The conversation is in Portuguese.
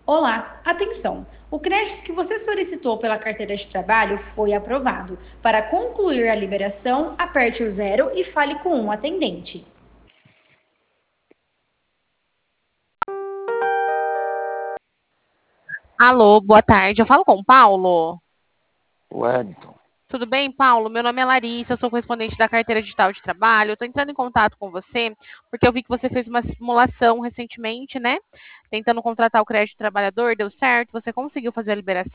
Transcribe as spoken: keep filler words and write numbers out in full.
Olá, atenção! O crédito que você solicitou pela carteira de trabalho foi aprovado. Para concluir a liberação, aperte o zero e fale com um atendente. Alô, boa tarde. Eu falo com o Paulo. Wellington. Tudo bem, Paulo? Meu nome é Larissa, eu sou correspondente da carteira digital de trabalho. Eu estou entrando em contato com você porque eu vi que você fez uma simulação recentemente, né? Tentando contratar o crédito trabalhador, deu certo, você conseguiu fazer a liberação.